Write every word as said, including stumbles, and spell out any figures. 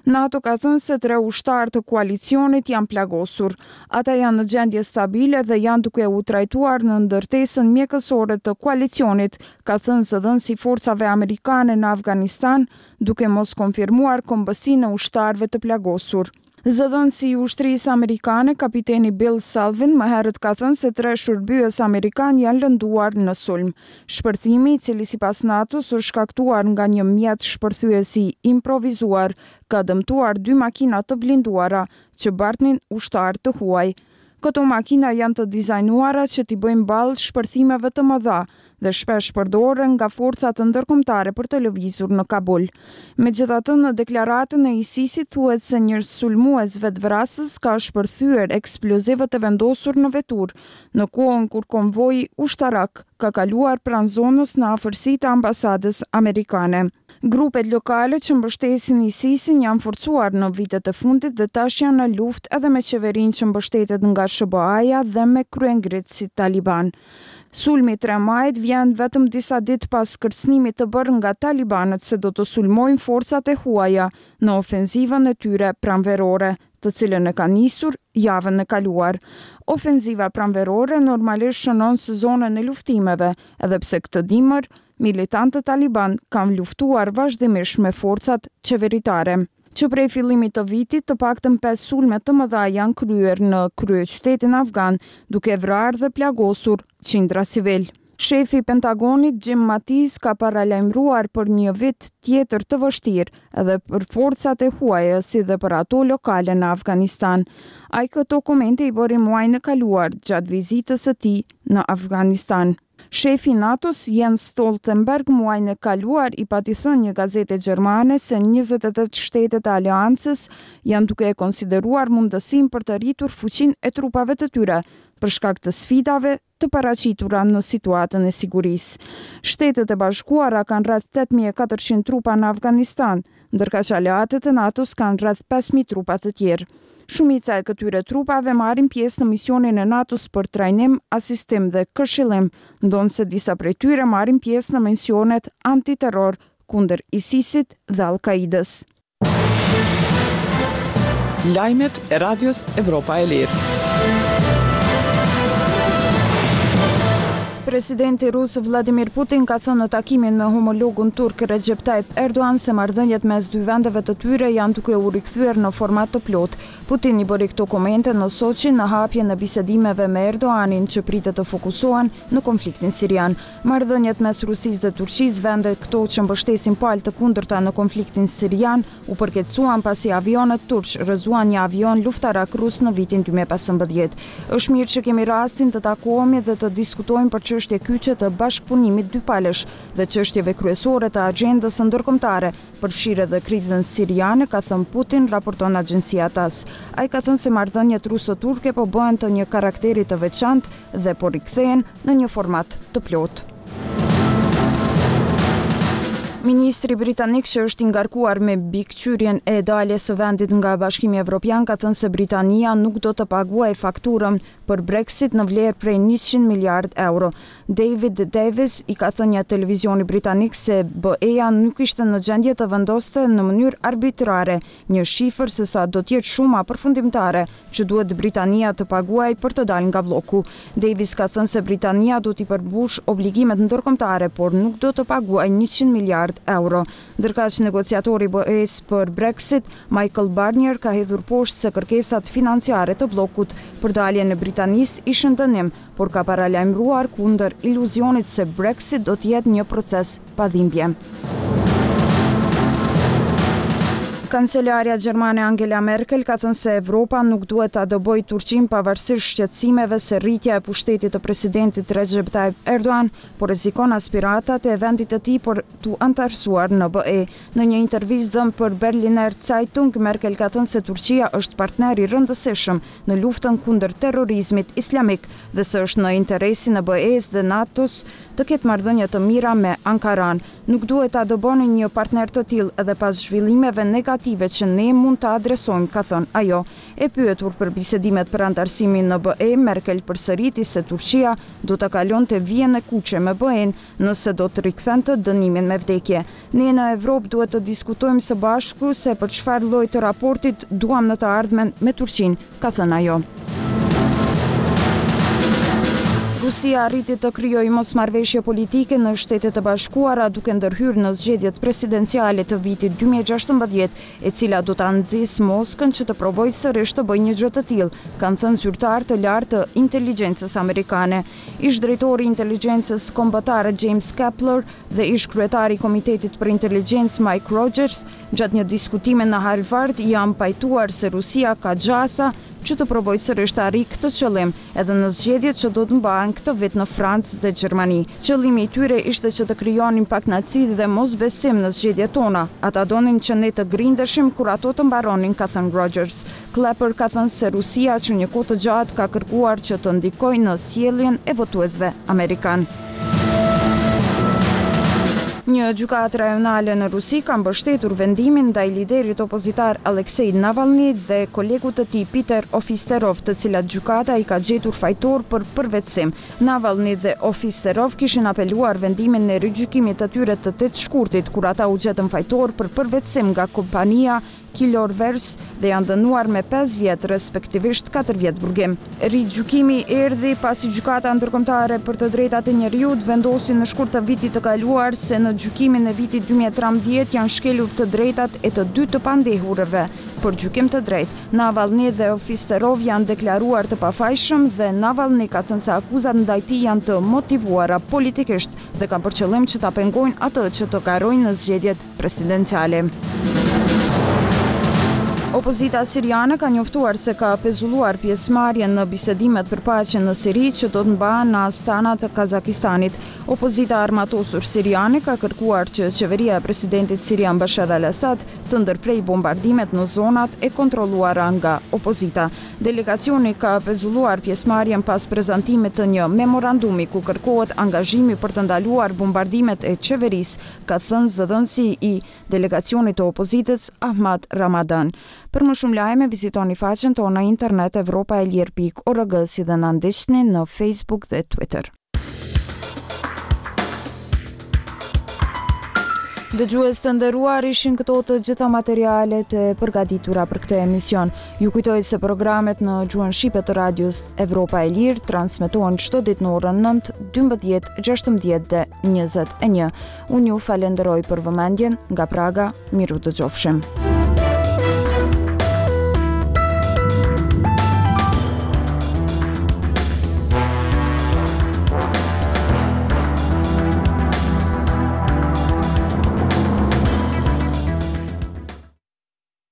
NATO ka thënë se tre ushtarë të koalicionit janë plagosur. Ata janë në gjendje stabile dhe janë duke u trajtuar në ndërtesën mjekësore të koalicionit, ka thënë zëdhënësi i forcave amerikane në Afganistan, duke mos konfirmuar kombësinë e ushtarëve të plagosur. Zëdhënësi i ushtrisë amerikane, kapiteni Bill Salvin, më herët ka thënë se tre shërbyes amerikan janë lënduar në sulm. Shpërthimi, i cili sipas NATO-s është shkaktuar nga një mjet shpërthyesi improvizuar, ka dëmtuar dy makina të blinduara që bartnin ushtarë të huaj. Këto makina janë të dizajnuara që t'i bëjnë ballë shpërthimeve të mëdha dhe shpesh përdoren nga forcat ndërkombëtare për të lëvizur në Kabul. Megjithatë, në deklaratën e ISIS-it thuhet se një sulmues vetvrasës ka shpërthyer eksplozivët e vendosur në vetur, në kohën kur konvoji ushtarak ka kaluar pranë zonës në afërsi të ambasadës amerikane. Grupet lokale që mbështesin ISIS-in janë forcuar në vitet e fundit dhe tash janë në luftë edhe me qeverinë që mbështetet nga S B A-ja dhe me kryengritësit Taliban. Sulmi tre majit vjen vetëm disa ditë pas kërcënimit të bërë nga talibanët se do të sulmojnë forcat e huaja në ofenzivën e tyre pranverore, të cilën e ka nisur javën e kaluar. Ofenziva pranverore normalisht shënon sezonën e luftimeve, edhe pse këtë dimër militantët Taliban kanë luftuar vazhdimisht me forcat qeveritare. Që prej fillimit të vitit, të paktën pesë sulme të mëdha janë kryer në kryeqytetin afgan, duke vrarë dhe plagosur qindra civil. Shefi i Pentagonit Jim Mattis ka paralajmëruar për një vit tjetër të vështirë edhe për forcat e huaja si dhe për ato lokale në Afganistan. Ai këto komente i bëri muajin e kaluar gjatë vizitës së tij në Afganistan. Shefi i NATO-s Jens Stoltenberg muajin e kaluar i pati thënë një gazete gjermane se njëzet e tetë shtetet e aleancës janë duke e konsideruar mundësinë për të rritur fuqinë e trupave të tyre për shkak të sfidave të paraqitura në situatën e sigurisë. Shtetet e Bashkuara kanë rreth tetë mijë e katërqind trupa në Afganistan, ndërka që aleatët e NATO-s kanë rreth pesë mijë trupa të tjerë. Shumica e këtyre trupave marrin pjesë në misionin e NATO-s për trajnim, asistim dhe këshillim, ndonse disa prej tyre marrin pjesë në misionet antiterror kundër ISIS-it dhe Al-Qaidës. Lajmet e Radios Evropa e Lirë. Presidenti rus Vladimir Putin ka thënë në takimin me homologun turk Recep Tayyip Erdogan se marrëdhëniet mes dy vendeve të tyre janë duke u rikthyer në format të plot. Putin i bëri këto komente në Soçi në hapjen e bisedimeve me Erdoganin që pritet të fokusohen në konfliktin sirian. Marrëdhëniet mes Rusisë dhe Turqisë, vende këto që mbështesin palë të kundërta në konfliktin sirian, u përkeqësuan pasi avionet turq rrëzuan një avion luftarak rus në vitin dy mijë e pesëmbëdhjetë. Është mirë që kemi rastin të takohemi dhe të diskutojmë për çështje kyçe të bashkëpunimit dypalësh dhe çështjeve kryesore të agjendës ndërkombëtare, përfshirë edhe krizën siriane, ka thënë Putin, raporton agjencia TASS. Ai ka thënë se marrëdhëniet ruso-turke po bëhen të një karakteri të veçantë dhe po rikthehen në një format të plotë. Ministri britanik që është i ngarkuar me bikëqyrjen e daljes së vendit nga Bashkimi Evropian ka thënë se Britania nuk do të paguajë fakturën për Brexit në vlerë prej njëqind miliard euro. David Davis i ka thënë një televizioni britanik se B E-ja nuk ishte në gjendje të vendoste në mënyrë arbitrare një shifër se sa do të jetë shuma përfundimtare që duhet Britania të paguajë për të dalë nga bloku. Davis ka thënë se Britania do t'i përmbush obligimet ndërkombëtare, por nuk do të paguajë njëqind miliard euro. Ndërka që negociatori B E-s për Brexit, Michael Barnier, ka hedhur poshtë se kërkesat financiare të blokut për daljen e Britanisë ishin dënim, por ka paralajmëruar kundër iluzionit se Brexit do të jetë një proces pa dhimbje. Kancelarja gjermane Angela Merkel ka thënë se Evropa nuk duhet ta dobojë Turqinë pavarësisht shqetësimeve se rritja e pushtetit të presidentit Recep Tayyip Erdogan po rrezikon aspiratat e vendit të tij për t'u antarësuar në B E. Në një intervistë dhënë për Berliner Zeitung, Merkel ka thënë se Turqia është partner i rëndësishëm në luftën kundër terrorizmit islamik dhe se është në interesin e B E-s dhe NATO-s të ketë marrëdhënie të mira me Ankaran. Nuk duhet ta doboni një partner të tillë edhe pas zhvillimeve negative negative që ne mund të adresojmë, ka thënë ajo. E pyetur për bisedimet për antarësimin në B E, Merkel përsëriti se Turqia do të kalonte vijën e kuqe me B E-n nëse do të rikthente dënimin me vdekje. Ne në Evropë duhet të diskutojmë së bashku se për çfarë lloj të raportit duam në të ardhmen me Turqinë, ka thënë ajo. Rusia arriti të krijojë mosmarrëveshje politike në Shtetet e Bashkuara duke ndërhyrë në zgjedhjet presidenciale të vitit dy mijë e gjashtëmbëdhjetë, e cila do ta nxjisë Moskën që të provojë sërish të bëjë një gjë të tillë, kanë thënë zyrtar të lartë të inteligjencës amerikane. Ish drejtori i inteligjencës kombëtare James Kepler dhe ish kryetari i Komitetit për Inteligjencë Mike Rogers, gjatë një diskutimi në Harvard, janë pajtuar se Rusia ka gjasa që të provojë sërish të arrijë këtë qëllim, edhe në zgjedhjet që do të mbahen këtë vit në Francë dhe Gjermani. Qëllimi i tyre ishte që të krijonin paknaçi dhe mosbesim në zgjedhjet tona. Ata donin që ne të grindeshim kur ato të mbaronin, ka thënë Rogers. Clapper ka thënë se Rusia që një kohë të gjatë ka kërkuar që të ndikojë në sjelljen e votuesve amerikan. Një gjykatë rajonale në Rusi ka mbështetur vendimin ndaj liderit opozitar Aleksej Navalny dhe kolegut të tij Peter Ofisterov, të cilat gjykata i ka gjetur fajtor për përvetësim. Navalny dhe Ofisterov kishin apeluar vendimin e rigjykimit të tyre të tetë shkurtit, kur ata u gjetën fajtor për përvetësim nga kompania Kilorvers dhe janë dënuar me pesë vjet, respektivisht katër vjet burgim. Rigjykimi erdhi pasi gjykata ndërkombëtare për të drejtat e njerëzit vendosi në shkurt të vitit të kaluar se në gjykimin e vitit dy mijë e tridhjetë janë shkelur të drejtat e të dy të pandehurëve. Për gjykim të drejtë, Navalny dhe Ofisterov janë deklaruar të pafajshëm dhe Navalny ka thënë se akuzat ndaj tij janë të motivuara politikisht dhe kanë për qëllim që ta pengojnë atë që të garojnë në zgjedhjet presidenciale. Opozita siriane ka njoftuar se ka pezulluar pjesëmarrjen në bisedimet për paqe në Siri që do të mbahen në Astana të Kazakistanit. Opozita armatosur siriane ka kërkuar që qeveria e presidentit sirian Bashar al-Assad të ndërprej bombardimet në zonat e kontrolluara nga opozita. Delegacioni ka pezulluar pjesëmarrjen pas prezantimit të një memorandumi ku kërkohet angazhimi për të ndaluar bombardimet e qeverisë, ka thënë zëdhënësi i delegacionit të opozitës Ahmad Ramadan. Për më shumë lajme, vizitoni faqen tonë në internet evropa e lirë pikë org, si dhe na ndiqni në Facebook dhe Twitter. Dëgjues të nderuar, ishin këto të gjitha materialet e përgatitura për këtë emision. Ju kujtoj se programet në gjuhën shqipe të radios Evropa e Lirë transmetohen çdo ditë në orën nëntë, dymbëdhjetë, gjashtëmbëdhjetë dhe njëzet e një. Unë ju falenderoj për vëmendjen, nga Praga, miru dëgjofshim.